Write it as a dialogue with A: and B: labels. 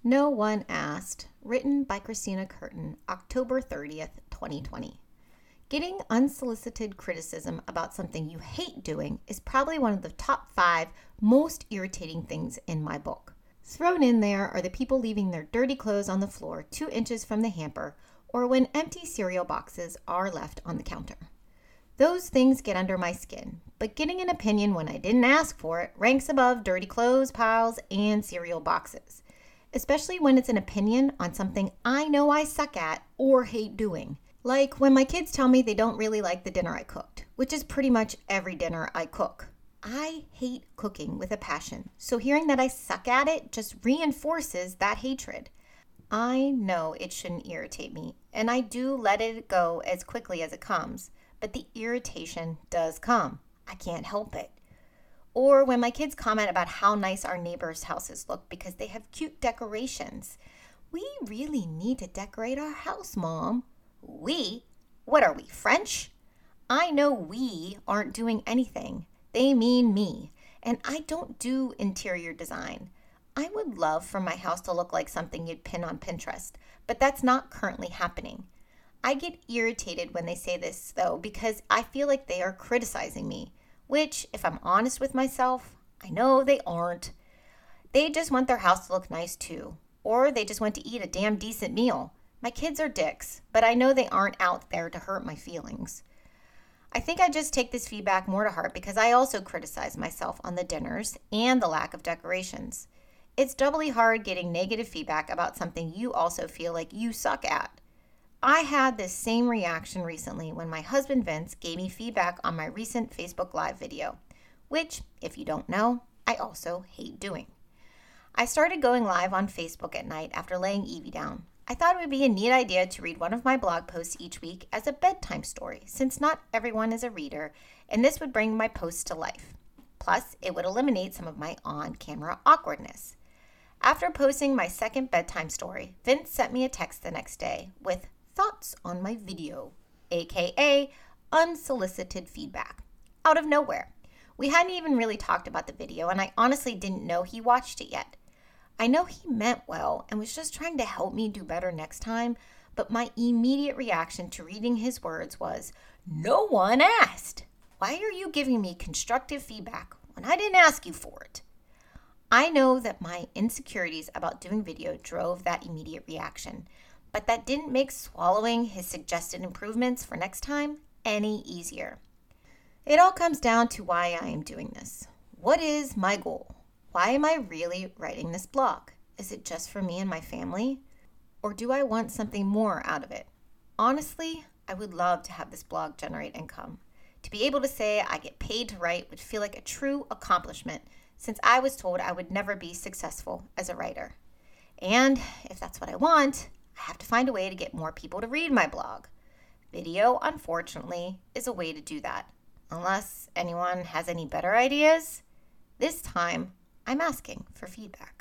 A: No One Asked, written by Christina Curtin, October 30th, 2020. Getting unsolicited criticism about something you hate doing is probably one of the top 5 most irritating things in my book. Thrown in there are the people leaving their dirty clothes on the floor 2 inches from the hamper, or when empty cereal boxes are left on the counter. Those things get under my skin, but getting an opinion when I didn't ask for it ranks above dirty clothes piles and cereal boxes, especially when it's an opinion on something I know I suck at or hate doing. Like when my kids tell me they don't really like the dinner I cooked, which is pretty much every dinner I cook. I hate cooking with a passion, so hearing that I suck at it just reinforces that hatred. I know it shouldn't irritate me, and I do let it go as quickly as it comes, but the irritation does come. I can't help it. Or when my kids comment about how nice our neighbors' houses look because they have cute decorations. We really need to decorate our house, Mom. We? What are we, French? I know we aren't doing anything. They mean me. And I don't do interior design. I would love for my house to look like something you'd pin on Pinterest, but that's not currently happening. I get irritated when they say this, though, because I feel like they are criticizing me, which, if I'm honest with myself, I know they aren't. They just want their house to look nice, too, or they just want to eat a damn decent meal. My kids are dicks, but I know they aren't out there to hurt my feelings. I think I just take this feedback more to heart because I also criticize myself on the dinners and the lack of decorations. It's doubly hard getting negative feedback about something you also feel like you suck at. I had this same reaction recently when my husband Vince gave me feedback on my recent Facebook Live video, which, if you don't know, I also hate doing. I started going live on Facebook at night after laying Evie down. I thought it would be a neat idea to read one of my blog posts each week as a bedtime story, since not everyone is a reader, and this would bring my posts to life. Plus, it would eliminate some of my on-camera awkwardness. After posting my second bedtime story, Vince sent me a text the next day with thoughts on my video, aka unsolicited feedback, out of nowhere. We hadn't even really talked about the video, and I honestly didn't know he watched it yet. I know he meant well and was just trying to help me do better next time, but my immediate reaction to reading his words was, "No one asked. Why are you giving me constructive feedback when I didn't ask you for it?" I know that my insecurities about doing video drove that immediate reaction, but that didn't make swallowing his suggested improvements for next time any easier. It all comes down to why I am doing this. What is my goal? Why am I really writing this blog? Is it just for me and my family? Or do I want something more out of it? Honestly, I would love to have this blog generate income. To be able to say I get paid to write would feel like a true accomplishment, since I was told I would never be successful as a writer. And if that's what I want, I have to find a way to get more people to read my blog. Video, unfortunately, is a way to do that. Unless anyone has any better ideas, this time I'm asking for feedback.